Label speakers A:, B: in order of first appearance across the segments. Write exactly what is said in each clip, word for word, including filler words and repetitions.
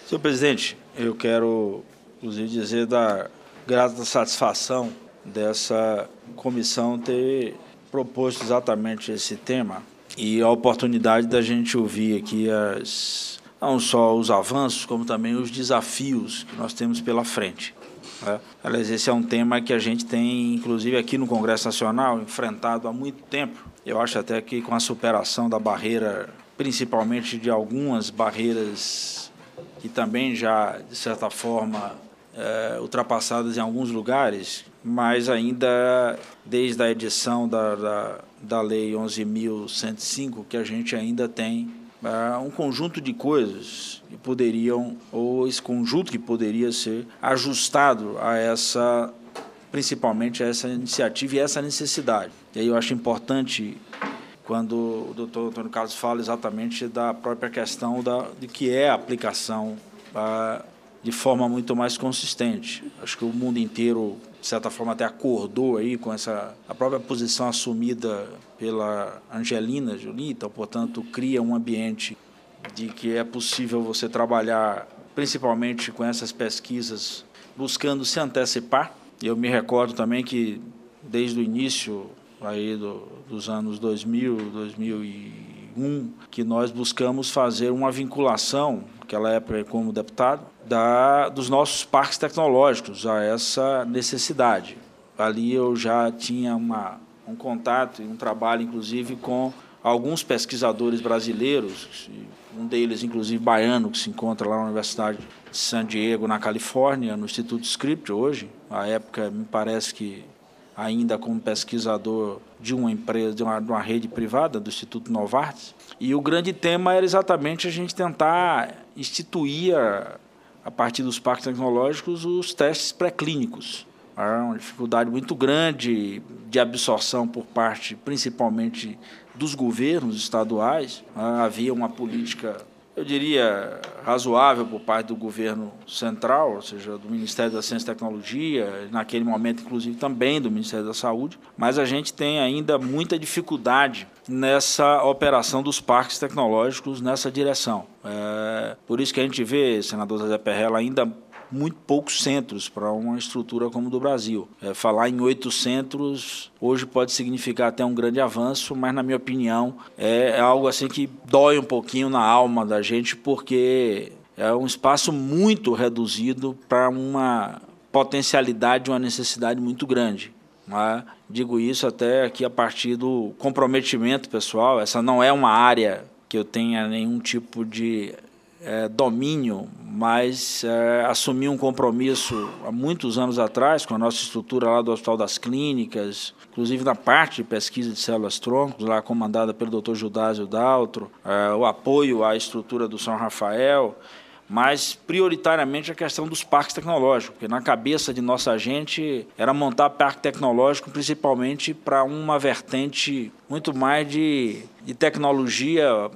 A: Senhor presidente, eu quero, inclusive, dizer da grata satisfação dessa comissão ter proposto exatamente esse tema e a oportunidade da gente ouvir aqui as, não só os avanços, como também os desafios que nós temos pela frente. Né? Aliás, esse é um tema que a gente tem, inclusive aqui no Congresso Nacional, enfrentado há muito tempo. Eu acho até que com a superação da barreira, principalmente de algumas barreiras que também já, de certa forma, é, ultrapassadas em alguns lugares, mas ainda desde a edição da, da, da Lei onze mil cento e cinco, que a gente ainda tem é, um conjunto de coisas que poderiam, ou esse conjunto que poderia ser ajustado a essa, principalmente a essa iniciativa e essa necessidade. E aí eu acho importante quando o doutor Antônio Carlos fala exatamente da própria questão da, de que é a aplicação ah, de forma muito mais consistente. Acho que o mundo inteiro, de certa forma, até acordou aí com essa, a própria posição assumida pela Angelina Jolie, então, portanto, cria um ambiente de que é possível você trabalhar, principalmente com essas pesquisas, buscando se antecipar. Eu me recordo também que, desde o início aí do, dos anos dois mil, dois mil e um, que nós buscamos fazer uma vinculação, naquela época como deputado, da, dos nossos parques tecnológicos a essa necessidade. Ali eu já tinha uma, um contato e um trabalho, inclusive, com alguns pesquisadores brasileiros, um deles, inclusive, baiano, que se encontra lá na Universidade de San Diego, na Califórnia, no Instituto Scripps, hoje. À época, me parece que ainda como pesquisador de uma empresa, de uma, de uma rede privada, do Instituto Novartis. E o grande tema era exatamente a gente tentar instituir, a, a partir dos parques tecnológicos, os testes pré-clínicos. Era uma dificuldade muito grande de absorção por parte, principalmente, dos governos estaduais. Havia uma política, eu diria, razoável por parte do governo central, ou seja, do Ministério da Ciência e Tecnologia, naquele momento, inclusive, também do Ministério da Saúde, mas a gente tem ainda muita dificuldade nessa operação dos parques tecnológicos nessa direção. É, por isso que a gente vê, senador Zezé Perrella, ainda muito poucos centros para uma estrutura como o do Brasil. É, falar em oito centros hoje pode significar até um grande avanço, mas, na minha opinião, é algo assim que dói um pouquinho na alma da gente, porque é um espaço muito reduzido para uma potencialidade, uma necessidade muito grande. Né? Digo isso até aqui a partir do comprometimento pessoal. Essa não é uma área que eu tenha nenhum tipo de É, domínio, mas é, assumi um compromisso há muitos anos atrás com a nossa estrutura lá do Hospital das Clínicas, inclusive na parte de pesquisa de células-troncos, lá comandada pelo doutor Judásio Daltro, é, o apoio à estrutura do São Rafael, mas prioritariamente a questão dos parques tecnológicos, porque na cabeça de nossa gente era montar parque tecnológico principalmente para uma vertente muito mais de, de tecnologia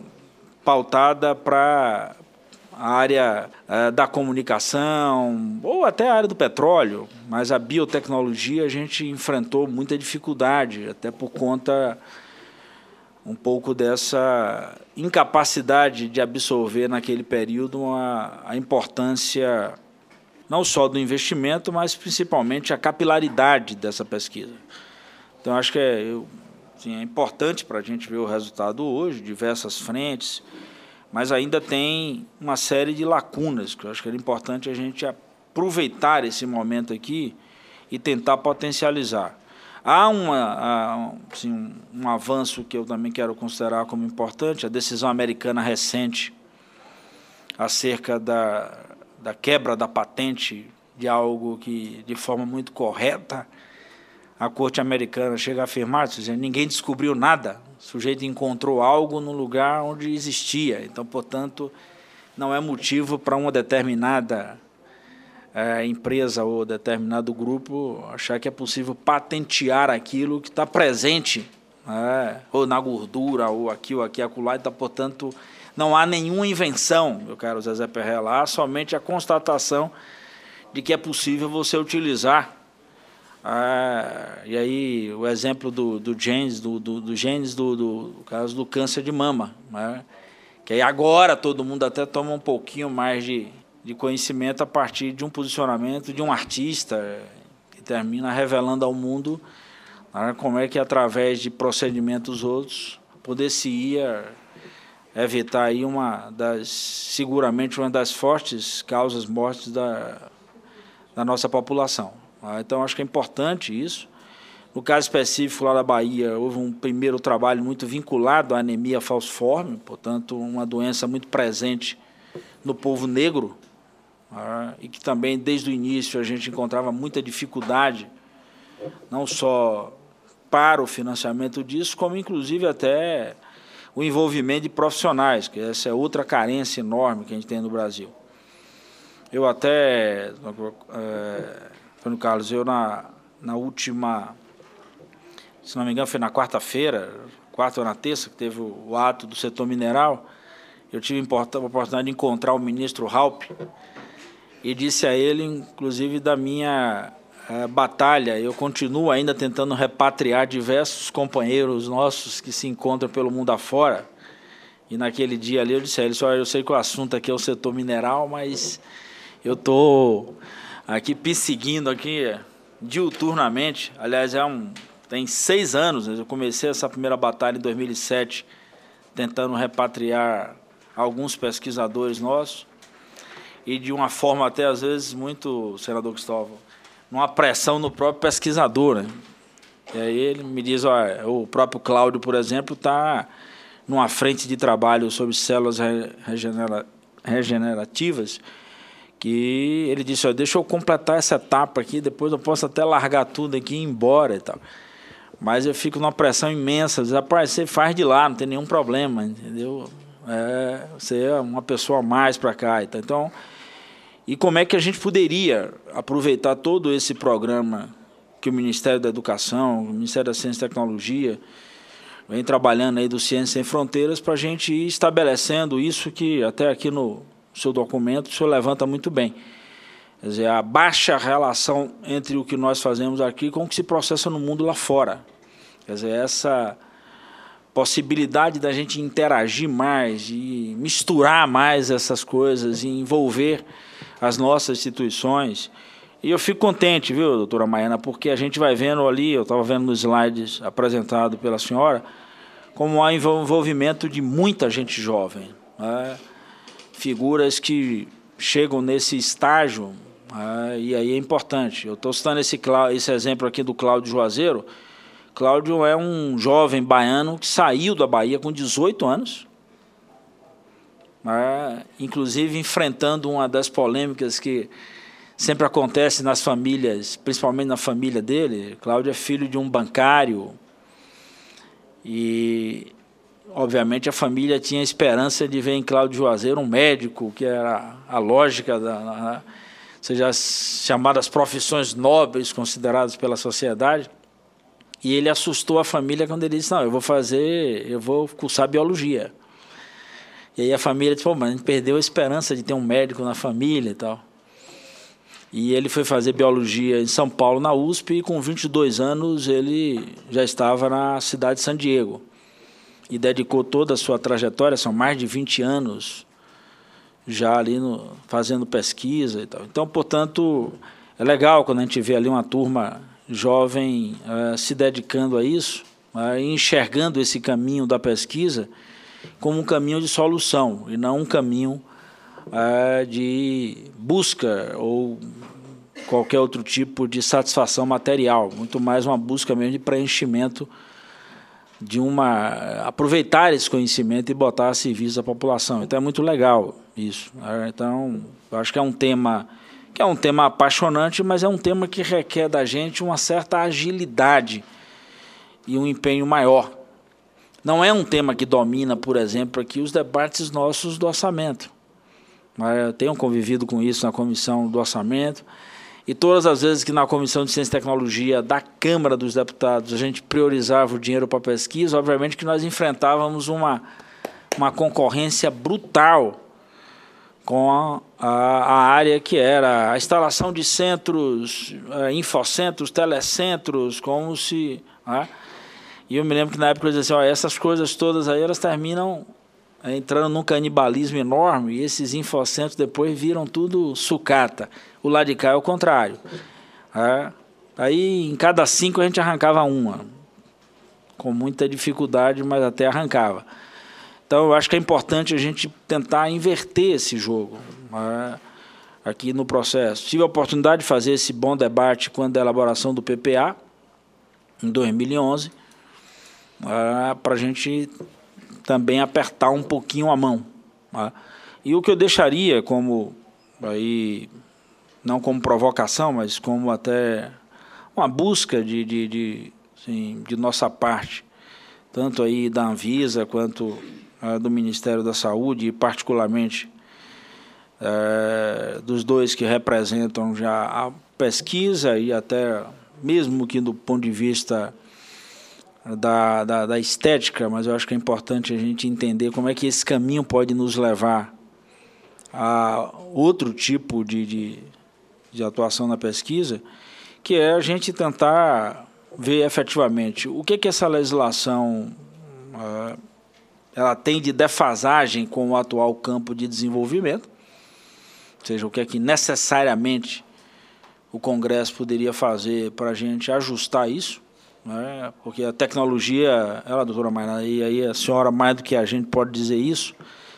A: pautada para a área é, da comunicação ou até a área do petróleo, mas a biotecnologia a gente enfrentou muita dificuldade, até por conta um pouco dessa incapacidade de absorver naquele período a, a importância não só do investimento, mas principalmente a capilaridade dessa pesquisa. Então, acho que é, eu, assim, é importante para a gente ver o resultado hoje, diversas frentes, mas ainda tem uma série de lacunas, que eu acho que era importante a gente aproveitar esse momento aqui e tentar potencializar. Há uma, assim, um, um avanço que eu também quero considerar como importante, a decisão americana recente acerca da, da quebra da patente de algo que, de forma muito correta, a Corte Americana chega a afirmar, seja, ninguém descobriu nada, o sujeito encontrou algo no lugar onde existia. Então, portanto, não é motivo para uma determinada é, empresa ou determinado grupo achar que é possível patentear aquilo que está presente, é, ou na gordura, ou aqui, ou aqui, acolá. Então, portanto, não há nenhuma invenção, meu caro Zezé Perrella, há somente a constatação de que é possível você utilizar. Ah, e aí o exemplo do, do genes, do, do, do genes do, do, do caso do câncer de mama, né? Que aí agora todo mundo até toma um pouquinho mais de, de conhecimento a partir de um posicionamento de um artista que termina revelando ao mundo, né, como é que, através de procedimentos outros, poder-se-ia evitar aí uma das, seguramente, uma das fortes causas mortes da, da nossa população. Então, acho que é importante isso. No caso específico lá da Bahia, houve um primeiro trabalho muito vinculado à anemia falciforme, portanto, uma doença muito presente no povo negro, e que também, desde o início, a gente encontrava muita dificuldade, não só para o financiamento disso, como, inclusive, até o envolvimento de profissionais, que essa é outra carência enorme que a gente tem no Brasil. Eu até, é, Antônio Carlos, eu na, na última, se não me engano, foi na quarta-feira, quarta ou na terça, que teve o, o ato do setor mineral, eu tive a oportunidade de encontrar o ministro Raup e disse a ele, inclusive, da minha é, batalha. Eu continuo ainda tentando repatriar diversos companheiros nossos que se encontram pelo mundo afora. E naquele dia ali eu disse a ele, olha, eu sei que o assunto aqui é o setor mineral, mas eu estou aqui perseguindo aqui diuturnamente. Aliás, é um, tem seis anos, eu comecei essa primeira batalha em dois mil e sete, tentando repatriar alguns pesquisadores nossos, e de uma forma até, às vezes, muito, senador Cristóvão, numa pressão no próprio pesquisador, né? E aí ele me diz, olha, o próprio Cláudio, por exemplo, está numa frente de trabalho sobre células regenera regenerativas, que ele disse, olha, deixa eu completar essa etapa aqui, depois eu posso até largar tudo aqui e ir embora e tal. Mas eu fico numa pressão imensa, diz, rapaz, você faz de lá, não tem nenhum problema, entendeu? É, você é uma pessoa a mais para cá. Então, e como é que a gente poderia aproveitar todo esse programa que o Ministério da Educação, o Ministério da Ciência e Tecnologia vem trabalhando aí do Ciência Sem Fronteiras para a gente ir estabelecendo isso que até aqui no seu documento o senhor levanta muito bem. Quer dizer, a baixa relação entre o que nós fazemos aqui com o que se processa no mundo lá fora. Quer dizer, essa possibilidade da gente interagir mais e misturar mais essas coisas e envolver as nossas instituições. E eu fico contente, viu, doutora Maiana, porque a gente vai vendo ali, eu estava vendo nos slides apresentados pela senhora, como há envolvimento de muita gente jovem, né? Figuras que chegam nesse estágio, né? E aí é importante. Eu estou citando esse, esse exemplo aqui do Cláudio Juazeiro. Cláudio é um jovem baiano que saiu da Bahia com dezoito anos, né? Inclusive enfrentando uma das polêmicas que sempre acontece nas famílias, principalmente na família dele. Cláudio é filho de um bancário e, obviamente, a família tinha esperança de ver em Cláudio Juazeiro um médico, que era a lógica da, da, ou seja, as chamadas profissões nobres consideradas pela sociedade. E ele assustou a família quando ele disse, não, eu vou fazer, eu vou cursar biologia. E aí a família disse, pô, mas a gente perdeu a esperança de ter um médico na família e tal. E ele foi fazer biologia em São Paulo, na U S P, e com vinte e dois anos ele já estava na cidade de San Diego. E dedicou toda a sua trajetória, são mais de vinte anos, já ali no, fazendo pesquisa e tal. Então, portanto, é legal quando a gente vê ali uma turma jovem uh, se dedicando a isso, uh, e enxergando esse caminho da pesquisa como um caminho de solução, e não um caminho uh, de busca ou qualquer outro tipo de satisfação material, muito mais uma busca mesmo de preenchimento, de uma aproveitar esse conhecimento e botar a serviço da população. Então é muito legal isso. Então, eu acho que é um tema que é um tema apaixonante, mas é um tema que requer da gente uma certa agilidade e um empenho maior. Não é um tema que domina, por exemplo, aqui os debates nossos do orçamento. Eu tenho convivido com isso na comissão do orçamento, e todas as vezes que na Comissão de Ciência e Tecnologia da Câmara dos Deputados a gente priorizava o dinheiro para pesquisa, obviamente que nós enfrentávamos uma, uma concorrência brutal com a, a, a área que era a instalação de centros, uh, infocentros, telecentros, como se... Né? E eu me lembro que na época eu dizia assim, ó, essas coisas todas aí, elas terminam entrando num canibalismo enorme, e esses infocentros depois viram tudo sucata. O lado de cá é o contrário. É, aí, em cada cinco, a gente arrancava uma, com muita dificuldade, mas até arrancava. Então, eu acho que é importante a gente tentar inverter esse jogo, é, aqui no processo. Tive a oportunidade de fazer esse bom debate quando a elaboração do P P A, em dois mil e onze, é, para a gente também apertar um pouquinho a mão. É. E o que eu deixaria como, aí, não como provocação, mas como até uma busca de, de, de, assim, de nossa parte, tanto aí da Anvisa quanto é, do Ministério da Saúde, e particularmente é, dos dois que representam já a pesquisa e até mesmo que do ponto de vista da, da, da estética, mas eu acho que é importante a gente entender como é que esse caminho pode nos levar a outro tipo de, de, de atuação na pesquisa, que é a gente tentar ver efetivamente o que, que essa legislação uh, ela tem de defasagem com o atual campo de desenvolvimento, ou seja, o que é que necessariamente o Congresso poderia fazer para a gente ajustar isso, né? Porque a tecnologia, ela, doutora Mayra, e aí a senhora mais do que a gente pode dizer isso,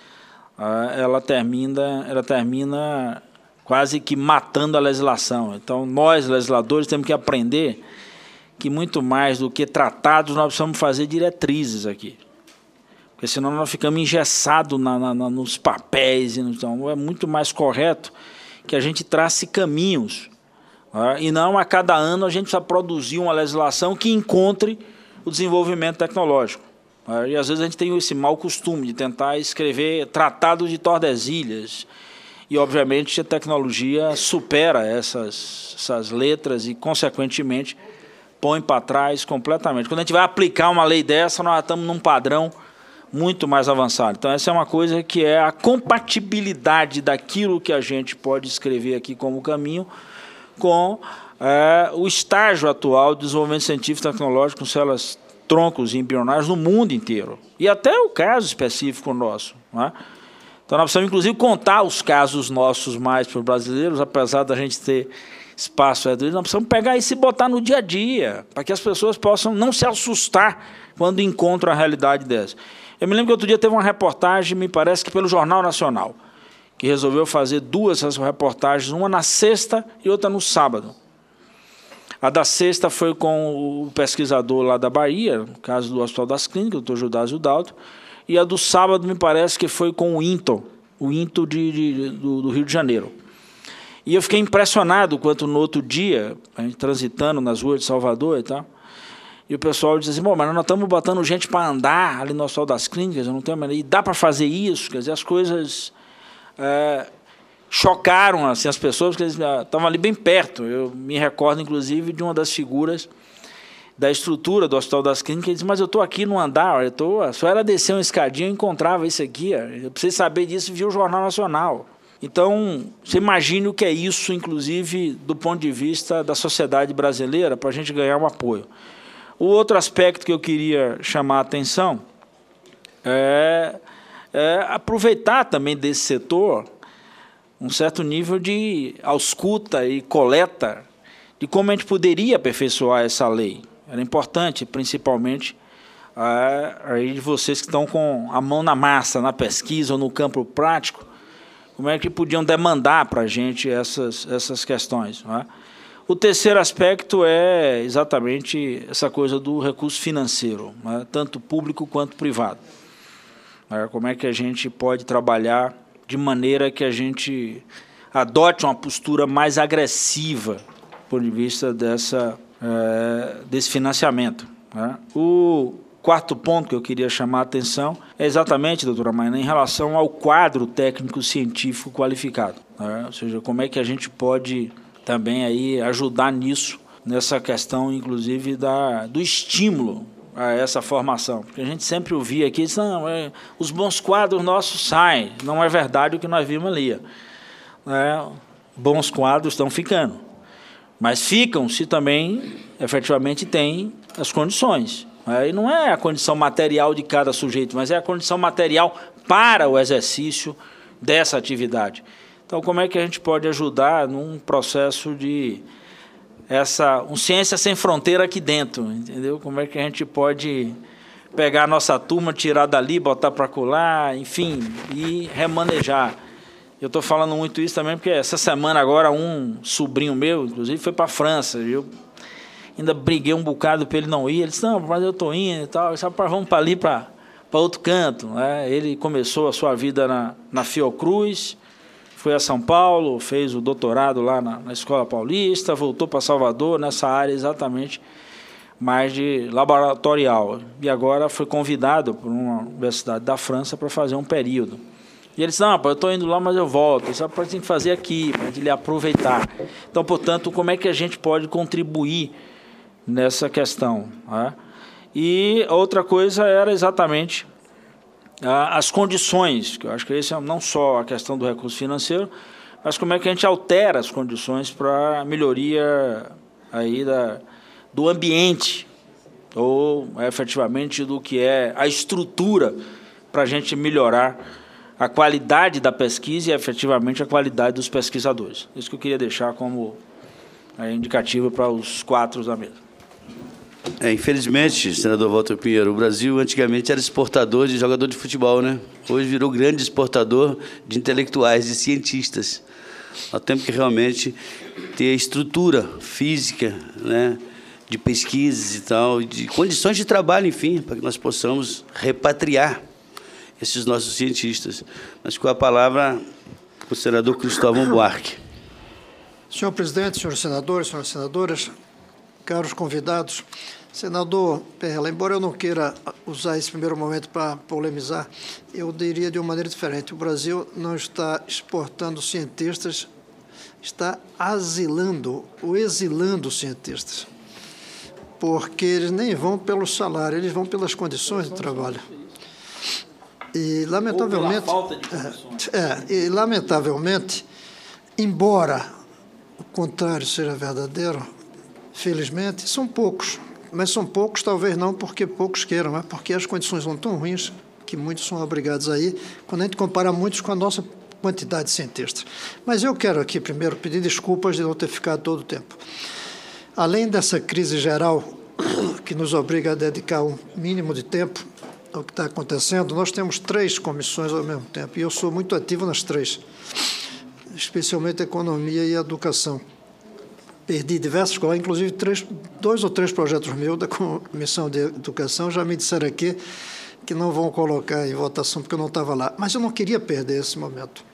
A: ela termina, ela termina quase que matando a legislação. Então, nós, legisladores, temos que aprender que muito mais do que tratados, nós precisamos fazer diretrizes aqui. Porque senão nós ficamos engessados na, na, na, nos papéis. Então, é muito mais correto que a gente trace caminhos. E não a cada ano a gente precisa produzir uma legislação que encontre o desenvolvimento tecnológico. E às vezes a gente tem esse mau costume de tentar escrever tratados de Tordesilhas. E, obviamente, a tecnologia supera essas, essas letras e, consequentemente, põe para trás completamente. Quando a gente vai aplicar uma lei dessa, nós estamos num padrão muito mais avançado. Então, essa é uma coisa que é a compatibilidade daquilo que a gente pode escrever aqui como caminho com é, o estágio atual de desenvolvimento científico e tecnológico com células troncos e embrionários no mundo inteiro. E até o caso específico nosso. Não é? Então, nós precisamos, inclusive, contar os casos nossos mais para os brasileiros, apesar da gente ter espaço, nós precisamos pegar isso e botar no dia a dia, para que as pessoas possam não se assustar quando encontram a realidade dessa. Eu me lembro que outro dia teve uma reportagem, me parece que pelo Jornal Nacional, que resolveu fazer duas reportagens, uma na sexta e outra no sábado. A da sexta foi com o pesquisador lá da Bahia, no caso do Hospital das Clínicas, o doutor Judásio Dalto, e a do sábado me parece que foi com o INTO, o INTO de, de, do, do Rio de Janeiro. E eu fiquei impressionado quanto no outro dia, a gente transitando nas ruas de Salvador e tal, e o pessoal dizia assim, bom, mas nós estamos botando gente para andar ali no Hospital das Clínicas, eu não tenho maneira, e dá para fazer isso, quer dizer, as coisas é, chocaram assim, as pessoas, porque eles estavam ali bem perto. Eu me recordo, inclusive, de uma das figuras da estrutura do Hospital das Clínicas, ele disse, mas eu estou aqui no andar, eu tô, só era descer uma escadinha, eu encontrava isso aqui, eu precisei saber disso e vi o Jornal Nacional. Então, você imagine o que é isso, inclusive, do ponto de vista da sociedade brasileira, para a gente ganhar um apoio. O outro aspecto que eu queria chamar a atenção é, é aproveitar também desse setor um certo nível de ausculta e coleta de como a gente poderia aperfeiçoar essa lei. Era importante, principalmente, aí vocês que estão com a mão na massa, na pesquisa ou no campo prático, como é que podiam demandar para a gente essas, essas questões. Não é? O terceiro aspecto é exatamente essa coisa do recurso financeiro, não é? Tanto público quanto privado. Não é? Como é que a gente pode trabalhar de maneira que a gente adote uma postura mais agressiva do ponto de vista dessa, é, desse financiamento. Né? O quarto ponto que eu queria chamar a atenção é exatamente, doutora Mayra, em relação ao quadro técnico-científico qualificado. Né? Ou seja, como é que a gente pode também aí ajudar nisso, nessa questão, inclusive, da, do estímulo a essa formação. Porque a gente sempre ouvia aqui, não, é, os bons quadros nossos saem, não é verdade o que nós vimos ali. É, bons quadros estão ficando, mas ficam se também, efetivamente, tem as condições. É, e não é a condição material de cada sujeito, mas é a condição material para o exercício dessa atividade. Então, como é que a gente pode ajudar num processo de essa um ciência sem fronteira aqui dentro, entendeu? Como é que a gente pode pegar a nossa turma, tirar dali, botar para colar, enfim, e remanejar. Eu estou falando muito isso também porque essa semana agora um sobrinho meu, inclusive, foi para a França. Eu ainda briguei um bocado para ele não ir. Ele disse, não, mas eu estou indo e tal. Eu disse, vamos para ali, para outro canto. Né? Ele começou a sua vida na, na Fiocruz, foi a São Paulo, fez o doutorado lá na, na Escola Paulista, voltou para Salvador, nessa área exatamente mais de laboratorial. E agora foi convidado por uma universidade da França para fazer um período. E ele disse, não, eu estou indo lá, mas eu volto. Isso a gente tem que fazer aqui, para ele aproveitar. Então, portanto, como é que a gente pode contribuir nessa questão? Né? E outra coisa era exatamente ah, as condições, que eu acho que esse é não só a questão do recurso financeiro, mas como é que a gente altera as condições para a melhoria aí da, do ambiente, ou efetivamente do que é a estrutura para a gente melhorar a qualidade da pesquisa e, efetivamente, a qualidade dos pesquisadores. Isso que eu queria deixar como é, indicativo para os quatro da mesa.
B: É, infelizmente, senador Walter Pinheiro, o Brasil antigamente era exportador de jogador de futebol, né? Hoje virou grande exportador de intelectuais, de cientistas. Nós temos que realmente ter estrutura física, né, de pesquisas e tal, de condições de trabalho, enfim, para que nós possamos repatriar esses nossos cientistas. Mas com a palavra, o senador Cristóvão Buarque.
C: Senhor presidente, senhores senadores, senhoras senadoras, caros convidados, senador Perla, embora eu não queira usar esse primeiro momento para polemizar, eu diria de uma maneira diferente. O Brasil não está exportando cientistas, está asilando ou exilando cientistas, porque eles nem vão pelo salário, eles vão pelas condições de trabalho. E, lamentavelmente, é, é, e, lamentavelmente, embora o contrário seja verdadeiro, felizmente, são poucos. Mas são poucos, talvez não porque poucos queiram, mas porque as condições são tão ruins que muitos são obrigados a ir, quando a gente compara muitos com a nossa quantidade de cientistas. Mas eu quero aqui, primeiro, pedir desculpas de não ter ficado todo o tempo. Além dessa crise geral, que nos obriga a dedicar um mínimo de tempo ao que está acontecendo, nós temos três comissões ao mesmo tempo, e eu sou muito ativo nas três, especialmente a economia e a educação. Perdi diversas coisas, inclusive três, dois ou três projetos meus da Comissão de Educação, já me disseram aqui que não vão colocar em votação porque eu não estava lá, mas eu não queria perder esse momento.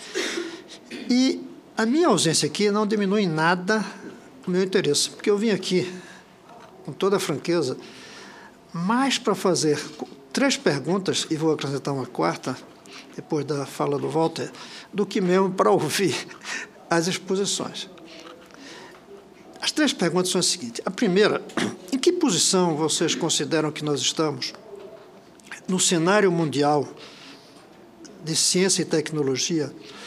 C: E a minha ausência aqui não diminui em nada o meu interesse, porque eu vim aqui, com toda a franqueza, mais para fazer três perguntas, e vou acrescentar uma quarta, depois da fala do Walter, do que mesmo para ouvir as exposições. As três perguntas são as seguintes. A primeira, em que posição vocês consideram que nós estamos no cenário mundial de ciência e tecnologia,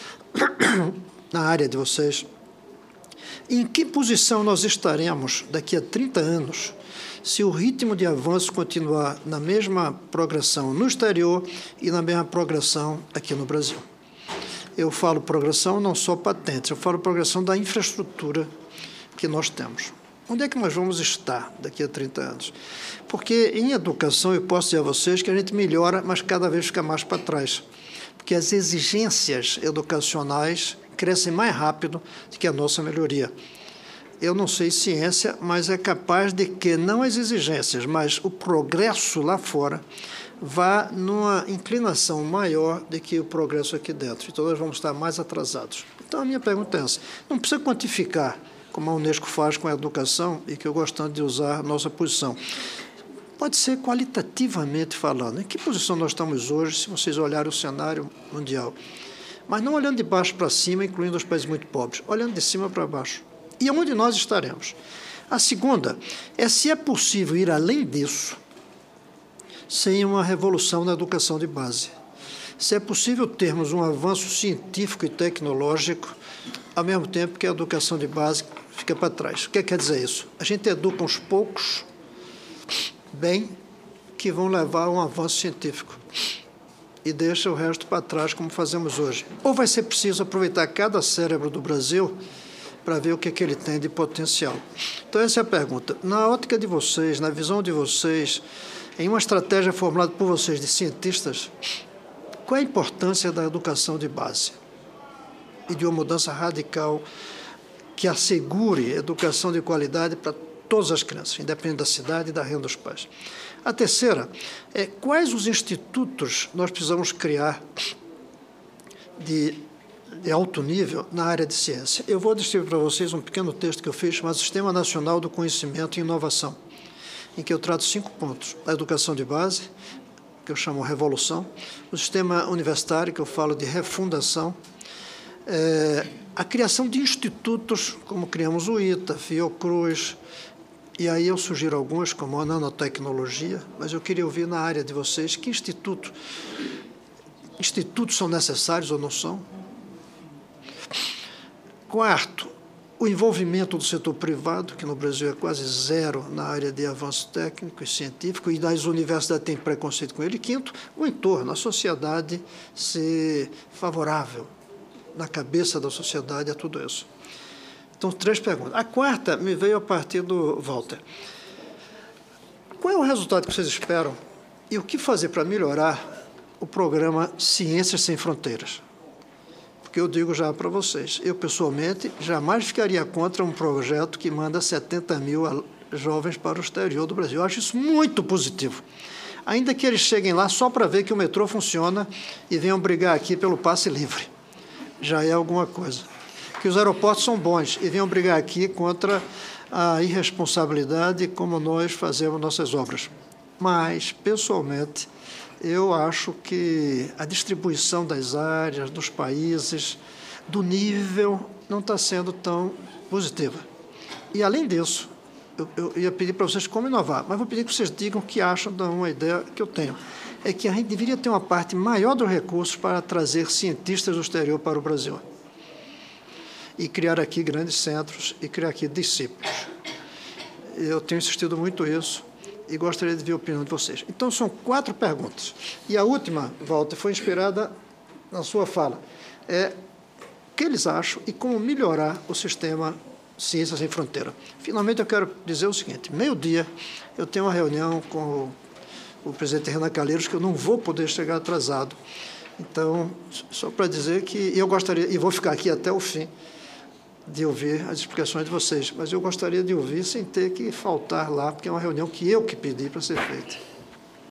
C: na área de vocês? Em que posição nós estaremos daqui a trinta anos se o ritmo de avanço continuar na mesma progressão no exterior e na mesma progressão aqui no Brasil? Eu falo progressão não só patentes, eu falo progressão da infraestrutura que nós temos. Onde é que nós vamos estar daqui a trinta anos? Porque em educação eu posso dizer a vocês que a gente melhora, mas cada vez fica mais para trás. Porque as exigências educacionais crescem mais rápido do que a nossa melhoria. Eu não sei ciência, mas é capaz de que não as exigências, mas o progresso lá fora vá numa inclinação maior do que o progresso aqui dentro. Então, nós vamos estar mais atrasados. Então, a minha pergunta é essa. Não precisa quantificar, como a Unesco faz com a educação, e que eu gosto de usar a nossa posição. Pode ser qualitativamente falando. Em que posição nós estamos hoje, se vocês olharem o cenário mundial? Mas não olhando de baixo para cima, incluindo os países muito pobres, olhando de cima para baixo. E onde nós estaremos? A segunda é se é possível ir além disso sem uma revolução na educação de base. Se é possível termos um avanço científico e tecnológico ao mesmo tempo que a educação de base fica para trás. O que quer dizer isso? A gente educa uns poucos bem que vão levar a um avanço científico. e deixa o resto para trás, como fazemos hoje. Ou vai ser preciso aproveitar cada cérebro do Brasil para ver o que, é que ele tem de potencial. Então, essa é a pergunta. Na ótica de vocês, na visão de vocês, em uma estratégia formulada por vocês de cientistas, qual é a importância da educação de base e de uma mudança radical que assegure educação de qualidade para todas as crianças, independente da cidade e da renda dos pais? A terceira é quais os institutos nós precisamos criar de, de alto nível na área de ciência. Eu vou distribuir para vocês um pequeno texto que eu fiz chamado Sistema Nacional do Conhecimento e Inovação, em que eu trato cinco pontos: a educação de base, que eu chamo revolução, o sistema universitário, que eu falo de refundação, é, a criação de institutos, como criamos o ITA, Fiocruz, e aí eu sugiro alguns, como a nanotecnologia, mas eu queria ouvir na área de vocês que instituto, institutos são necessários ou não são. Quarto, o envolvimento do setor privado, que no Brasil é quase zero na área de avanço técnico e científico, e das universidades têm preconceito com ele. E quinto, o entorno, a sociedade ser favorável, na cabeça da sociedade, a tudo isso. Então, três perguntas. A quarta me veio a partir do Walter. Qual é o resultado que vocês esperam e o que fazer para melhorar o programa Ciências Sem Fronteiras? Porque eu digo já para vocês, eu pessoalmente jamais ficaria contra um projeto que manda setenta mil jovens para o exterior do Brasil. Eu acho isso muito positivo. Ainda que eles cheguem lá só para ver que o metrô funciona e venham brigar aqui pelo passe livre. Já é alguma coisa. Que os aeroportos são bons e venham brigar aqui contra a irresponsabilidade como nós fazemos nossas obras. Mas, pessoalmente, eu acho que a distribuição das áreas, dos países, do nível, não está sendo tão positiva. E, além disso, eu, eu ia pedir para vocês como inovar, mas vou pedir que vocês digam o que acham de uma ideia que eu tenho. É que a gente deveria ter uma parte maior dos recursos para trazer cientistas do exterior para o Brasil. E criar aqui grandes centros e criar aqui discípulos. Eu tenho insistido muito isso e gostaria de ver a opinião de vocês. Então, são quatro perguntas. E a última, Walter, foi inspirada na sua fala. É o que eles acham e como melhorar o sistema Ciências Sem Fronteira. Finalmente, eu quero dizer o seguinte. Meio-dia, eu tenho uma reunião com o, o presidente Renan Calheiros, que eu não vou poder chegar atrasado. Então, só para dizer que eu gostaria, e vou ficar aqui até o fim, de ouvir as explicações de vocês, mas eu gostaria de ouvir sem ter que faltar lá, porque é uma reunião que eu que pedi para ser feita.